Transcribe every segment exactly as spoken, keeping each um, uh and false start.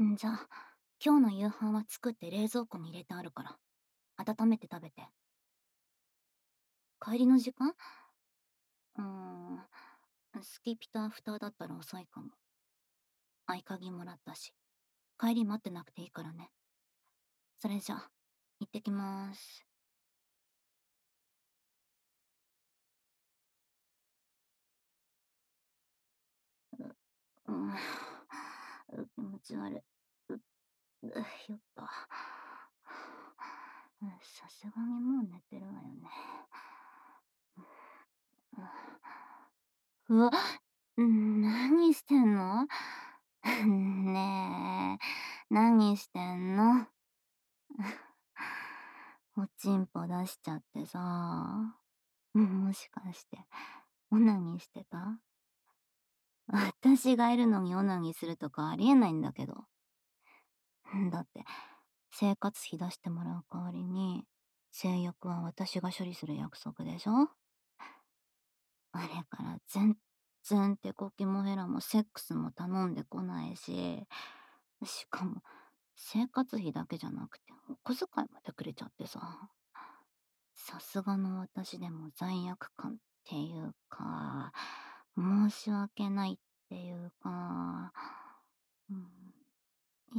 んじゃあ、今日の夕飯は作って冷蔵庫に入れてあるから、温めて食べて。帰りの時間うーん、スキピとアフターだったら遅いかも。合鍵もらったし、帰り待ってなくていいからね。それじゃあ、行ってきまーす。う、うん、う気持ち悪い。う、う酔った。うんさすがにもう寝てるわよね。うわ、ん何してんのねえ、何してんのおちんぽ出しちゃってさ。もしかして、オナニーしてた私がいるのにオナニーするとかありえないんだけど。だって、生活費出してもらう代わりに、性欲は私が処理する約束でしょあれから全然手こきもヘラもセックスも頼んでこないし、しかも、生活費だけじゃなくて、お小遣いまでくれちゃってさ。さすがの私でも罪悪感っていうか、申し訳ないっていうか、うん、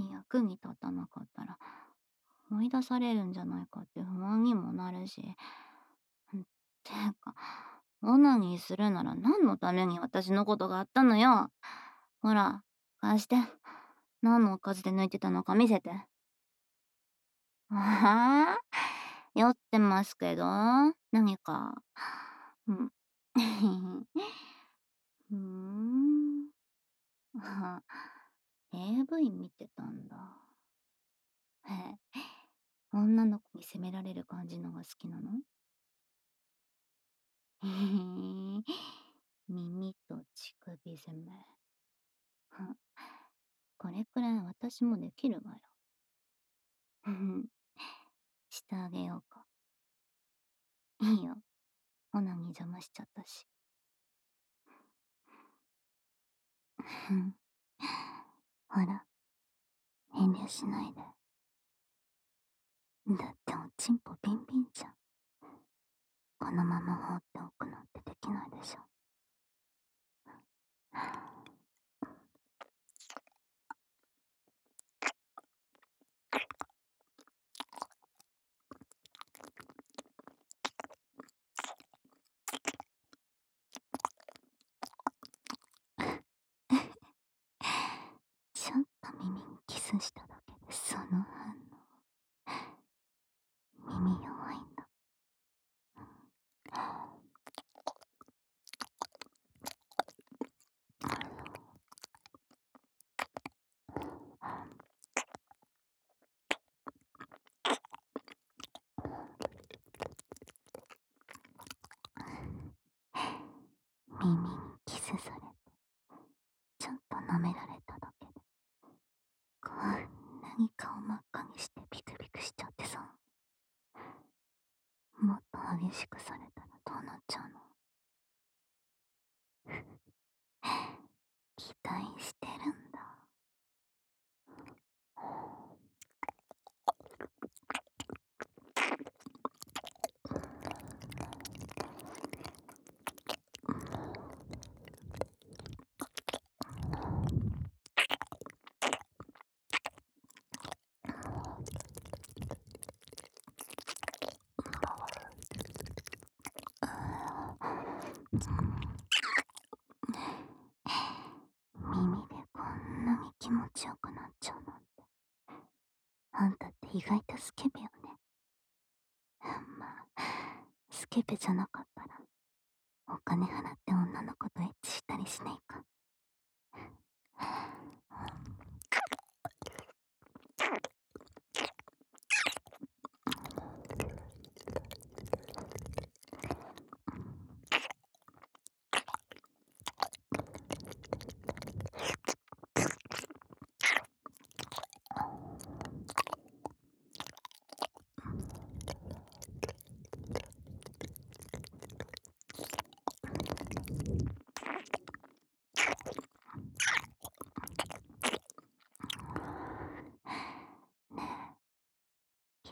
役に立たなかったら追い出されるんじゃないかって不安にもなるし、てか、オナニーするなら何のために私のことがあったのよ。ほら、貸して。何のおかずで抜いてたのか見せて。ああ、酔ってますけど、何か。うん。うーん。あ、エーブイ 見てたんだ。へえ、女の子に責められる感じのが好きなのへへ耳と乳首攻め。ふんこれくらい私もできるわよ。ふふしてあげようか。いいよ。オナニー邪魔しちゃったし。ふん。ほら、遠慮しないで。だっておちんぽビンビンじゃん。このまま放っておくなんてできないでしょ。ちょっと耳にキスしただけでその反応。耳弱いんだ。耳にキスされて、ちょっと舐められただけで、こんなに顔真っ赤にしてビクビクしちゃってさ。もっと激しくされたらどうなっちゃうの期待してるんだ。耳でこんなに気持ちよくなっちゃうなんて。あんたって意外とスケベよね。まあ、スケベじゃなかったら、お金払って女の子とエッチしたりしないか。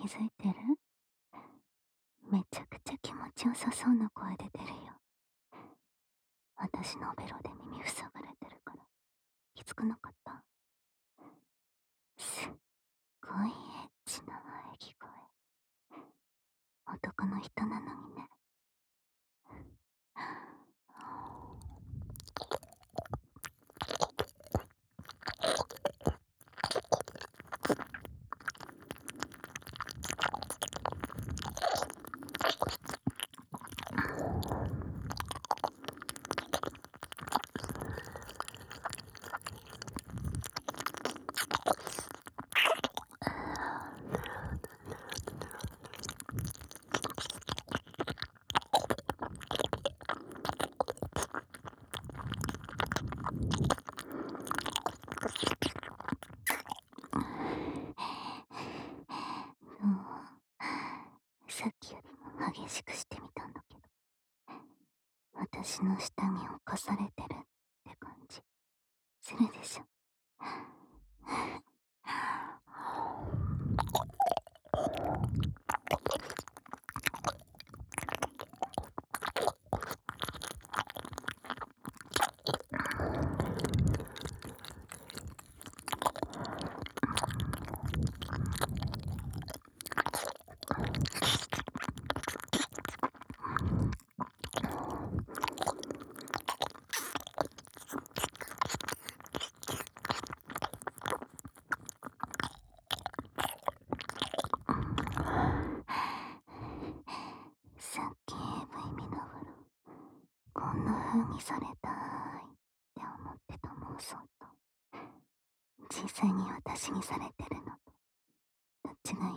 気づいてる？めちゃくちゃ気持ちよさそうな声出てるよ。私のベロで耳塞がれてるから気づかなかった？すっごいエッチな喘ぎ声。男の人なのにね。さっきよりも激しくしてみたんだけど、私の下に侵されてるって感じするでしょ？さっき エーブイ 見ながらこんな風にされたいって思ってた妄想と、実際に私にされてるのとどっちがいい？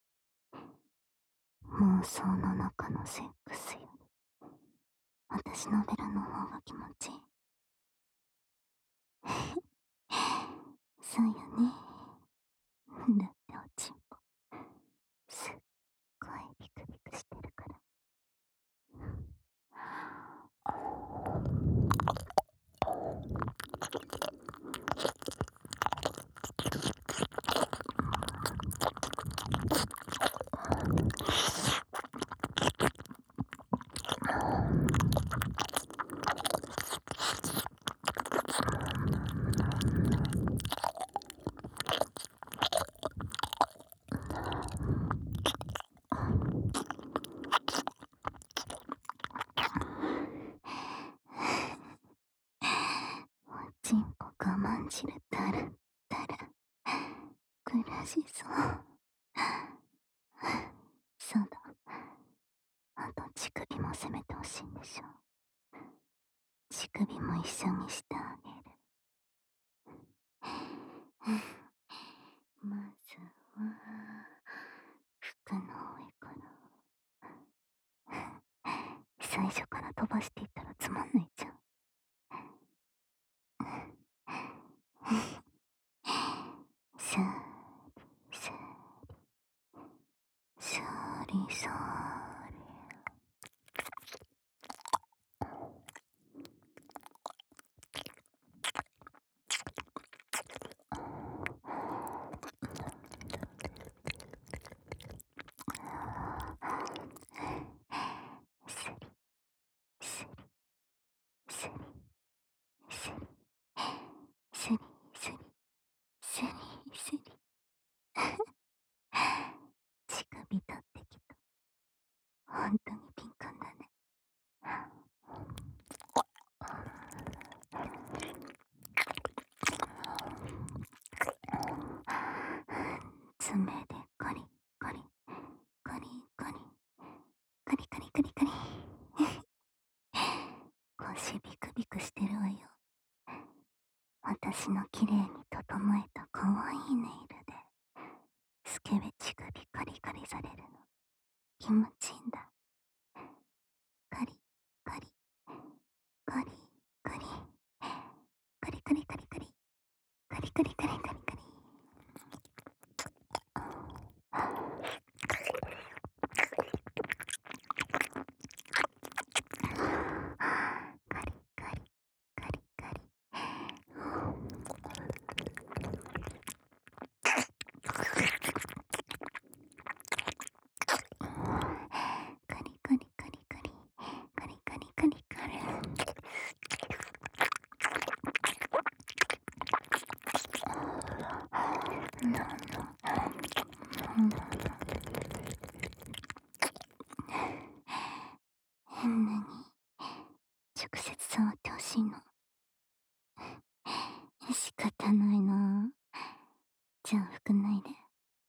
妄想の中のセックスより私のベロの方が気持ちいい。そうよね。だっておちんぽすっごいビクビクしてるから。おちんぽ我慢汁たらたら暮らしそう。そうだ、あと乳首も攻めてほしいんでしょ？乳首も一緒にしてあげる。まずは服の上から。最初から飛ばしていったらつまんないじゃん。さりさりさりさり。すりすりすりすりすりすりすりすり。乳首立ってきた。ほんとにピンカンだね。爪でカリカリカリカリカリカリカリカリ。腰ビクビクしてるわよ。私の綺麗に整えた可愛いネイルでスケベ乳首カリカリされるの気持ちいいんだ。カリカリカリカリカリカリカリカリカリカリカリカリカリ。カリカリカリカリ。 じゃあ拭かないで。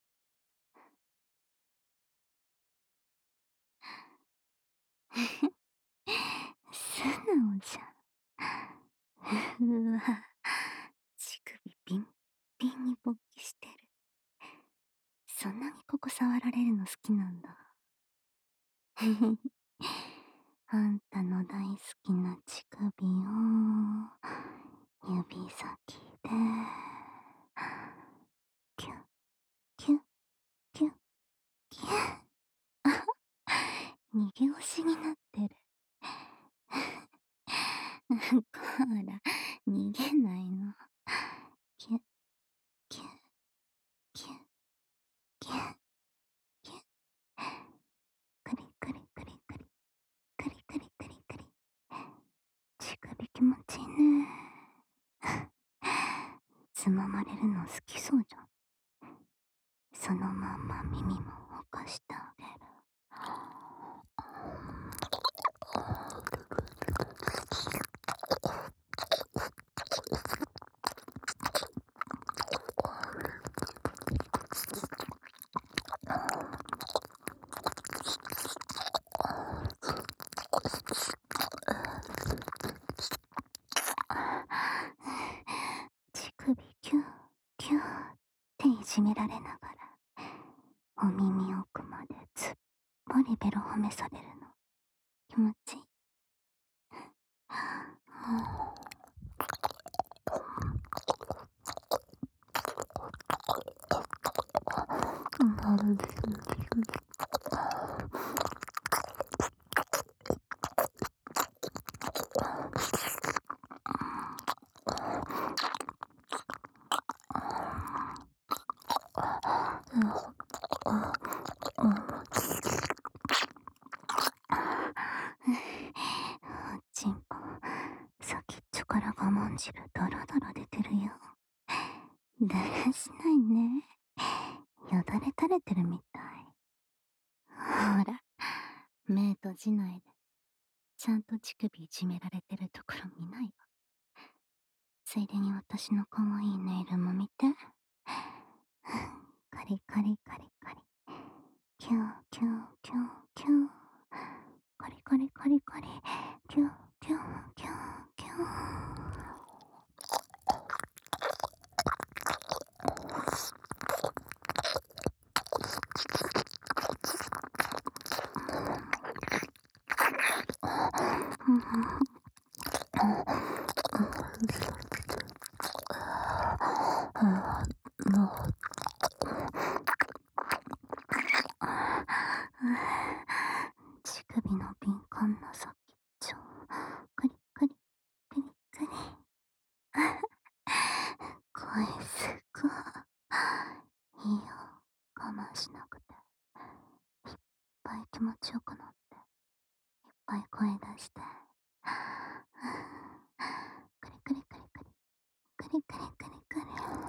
素直じゃん。うわ、乳首ピンピンに勃起してる。そんなにここ触られるの好きなんだ。あんたの大好きな乳首を指先でキュッキュッキュッキュッ。逃げ腰になってる。こら、逃げないの。キュッキュッキュッキュッキュッ。クリクリクリクリクリクリクリクリ。乳首気持ちいいね。つままれるの好きそうじゃん。そのまんま耳もほかしてあげる。乳首キューキューっていじめられながらお耳奥までずっぽりベロ褒めされるの気持ちいい。おちんぽ先っちょから我慢汁ドロドロ出てるよ。だらしないね。よだれ垂れてるみたい。ほら、目閉じないで。ちゃんと乳首いじめられてるところ見ないわ。ついでに私の可愛いネイルも見て。カリカリカリカリ。キューキューキューキュー。カリカリカリカリ。キューキューキューキュー。乳首の敏感な先っちょ。クリクリクリクリ。声すっごい。いいよ。我慢しなくて。いっぱい気持ちよくなって。いっぱい声出して。クリクリクリクリ。クリクリクリクリ。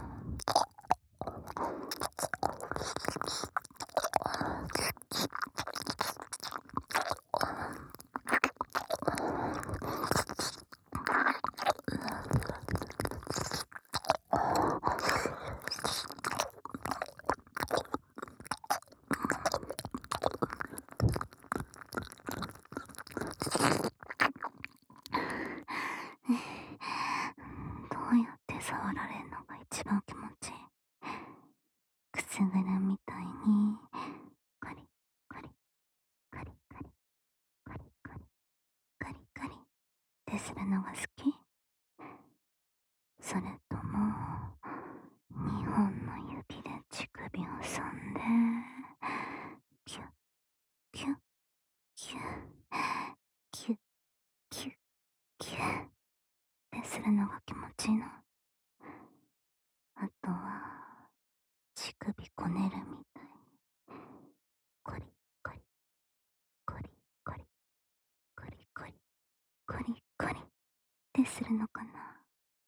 どうやって触られんのが一番気持ちいい？くすぐるみたいにカリカリカリカリカリカリカリカリってするのが好き？それともにほんの指で乳首を挟んでキュッキュッキュッキュッキュッキュッってするのが気持ちいいの？あとは乳首こねるみたいにコリコリコリコリコリコリコリコリってするのかな？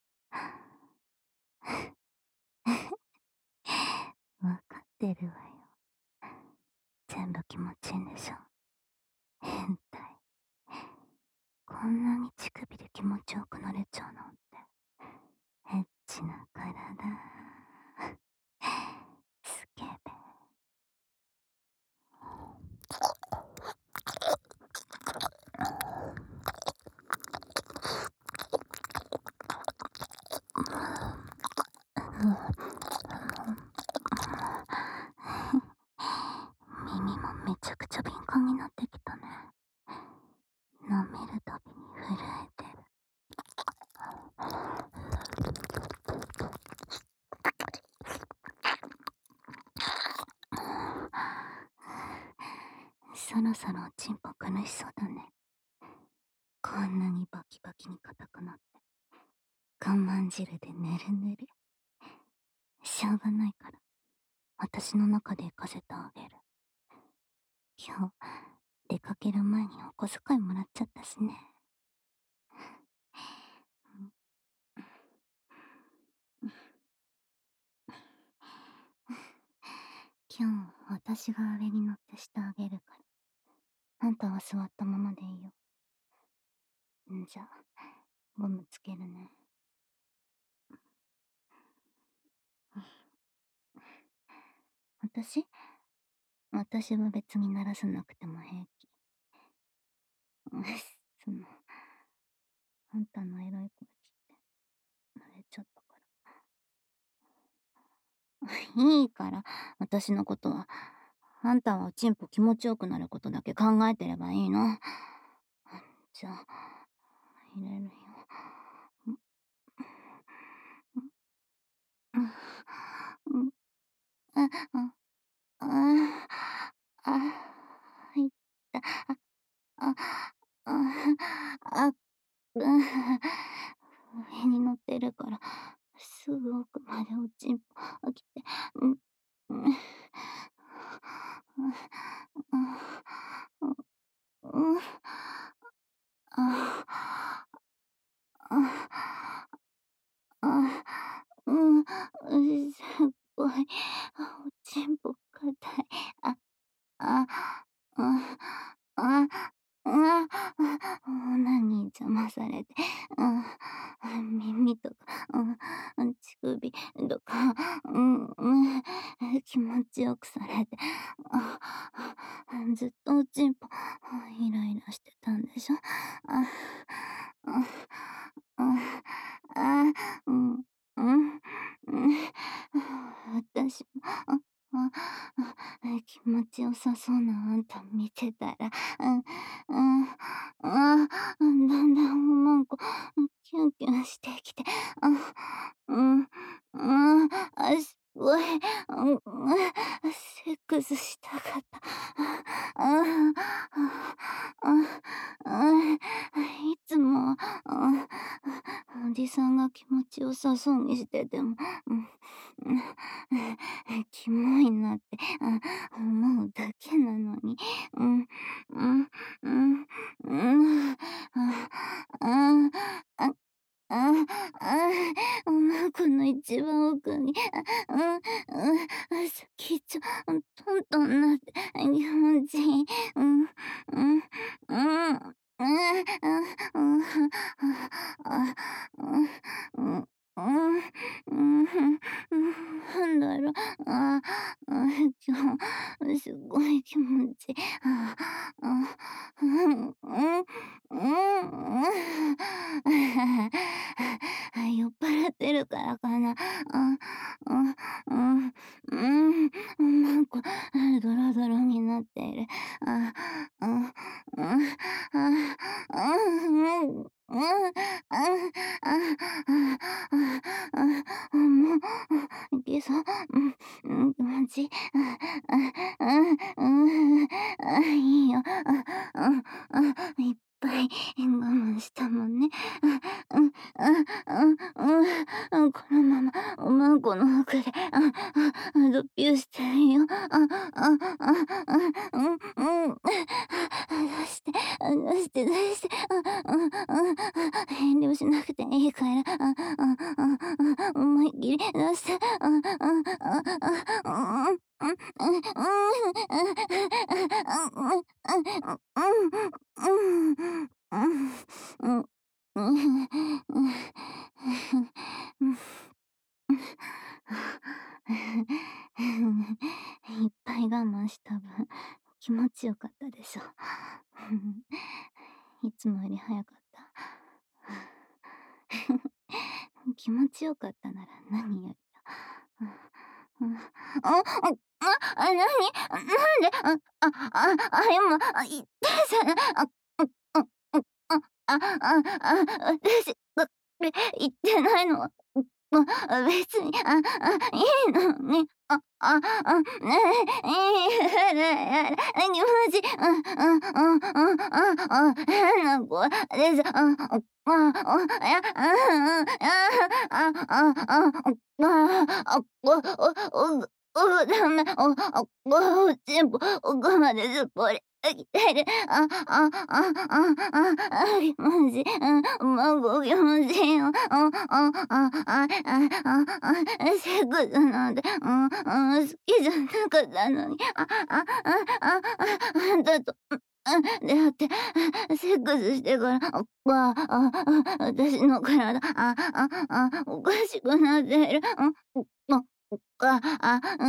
わかってるわよ。全部気持ちいいんでしょ。変態。こんなに乳首で気持ちよくなれちゃうなんてエッチな体。 そろそろおちんぽ苦しそうだね。こんなにバキバキに硬くなって。我慢汁でぬるぬる。しょうがないから、私の中で行かせてあげる。今日、出かける前にお小遣いもらっちゃったしね。今日、私が上に乗ってしてあげるから。あんたは座ったままでいいよ。んじゃ、ゴムつけるね。私私は別に鳴らさなくても平気。その、あんたのエロい声聞いて、慣れちゃったから。いいから、私のことは。あんたはおちんぽ気持ちよくなることだけ考えてればいいの。じゃあ、入れるよ。うん、あ、あ、あ、あ、入った。あ、あ、あ、うん、上に乗ってるから、すぐ奥までおちんぽ飽きて、うん、うん、うん、うん、あ、あ、あ、うん、うすっごい、おちんぽ硬い。あ、あ、あ、あ、あ、オナニー邪魔されて、うん、耳とか、うん、乳首とか、うん、うん、気持ちよくされて、あ、ずっとおちんぽ、イライラしてたんでしょ。あ、あ、あ、あ、うん、うん、うん、私も、あ、あ、あ、気持ちよさそうなあんた見てたら、うん、うん、あ、だんだんおまんこ、キュンキュンしてきて、あ、うん、うん、あ、すごい、うん、セックスしたかった。あ、あ、あ、あ、いつも、あ、おじさんが気持ちよさそうにしてても、うん、うん、キモいなって、あ、思うだけなのに。うん、うん、うん、うん、あ、あ、あ、あ、あ、おまんこの一番奥に、あ、うん、うん、先っちょ、トントンなって気持ちいい。うん、うん、うん、うん、うん、あ、うん、うん、うん、うん、なんだろう、あ、あ、今日、すごい気持ちいい。あ、あ、うん、うん、うん、酔っ払ってるからかな。あ、うん、うん、うん、うん、なんか、ドロドロになっている。あ、うん、うん、あ、うん、うん、うん、あ、あ、あ、あ、あ、もう、いけそう。うん、うん、気持ちいい。あ、あ、うん、うん、あ、いいよ。あ、あ、あ、いっぱい我慢したもんね。あ、うん、あ、うん、うん、このままおまんこの奥で、あ、あ、ドピューしてるよ。あ、あ、あ、あ、うん、うん、出して、出して、出して、あ、うん、うん、遠慮しなくていいから、あ、あ、あ、思いっきり出して、あ、あ、あ、あ、うん、うん、うん、うん、うん、うん、いっぱい我慢した分、気持ちよかったでしょ。いつもより早かった。気持ちよかったなら何よりよ。うん、うん、あ、あ、あ、なに、なんで、あ、あ、あ、あ、今、あ、いってさ、あ、うん、うん、うん、あ、あ、あ、あ、私が、え、言ってないのは、うん、あ、別に、あ、あ、いいのに、あ、 あ、うん、ねえ、やだやだ、気持ちいい、うんうんうんうんうんうん、変な声です、うん、あ、うん、いや、うんうん、ああ、ああ、ああ、あ、おおおおダメ、おおおちんぽ、奥まですっぽり、あ、きてる、ああああああ、気持ちいい、うん、もう気持ちいいよ、うん、ああああああ、セックスなんて、うん、うん、好きじゃなかったのに、あああああんたと、うん、出会って、セックスしてから、あ、わあ、あ、私の体、あああ、おかしくなっている、うん、あ、あ、あ、うん、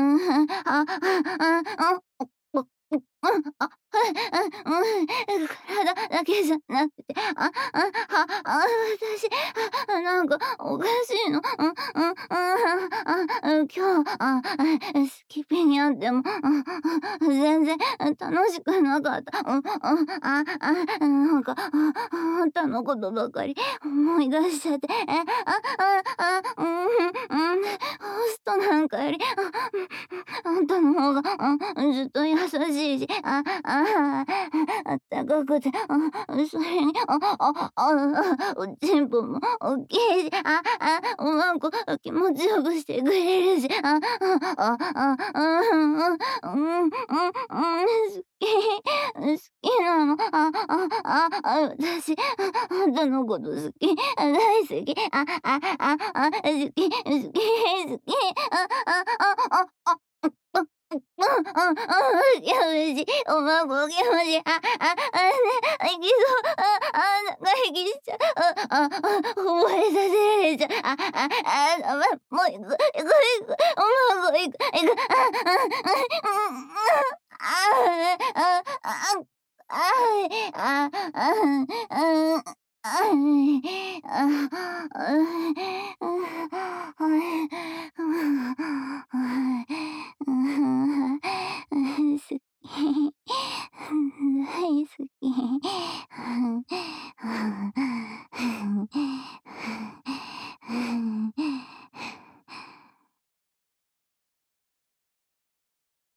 あ、あ、あ、うん、おおうん、あ、はい、うん、体だけじゃなくて、あ、あ、は、あ、私、あ、なんかおかしいの。うん、うん、うん、あ、今日、あ、スキピに会っても、うん、全然楽しくなかった。うん、うん、あ、あ、なんか、あ、あんたのことばかり思い出しちゃって、え、あ、あ、あ、うん、うん、ホストなんかより、あ、あんたの方が、うん、ずっと優しいし、あ、あ、あったかくて、うん、それに、あ、あ、あ、おちんぽも大きいし、あ、あ、うんこ気持ちよくしてくれるし、あ、あ、あ、あ、うん、うん、うん、うん、うん、好き、好きなの、あ、あ、あ、あ、私、あんたのこと好き、大好き、あ、あ、あ、あ、好き、好き、好き、あ、あ、あ、あ、あ、うん、うん、うん、うん、気持ちいい、おまご気持ちいい、あ、あ、あ、ね、いきそう、あ、あ、なんか息しちゃう、あ、あ、あ、覚えさせられちゃう、あ、あ、あ、ま、もう行く、行く、行く、おまご行く、行く、あ、あ、あ、うん、うん、あ、あ、あ、あ、あ、あ、あ、うん、あ、あ、あ、あ、あ、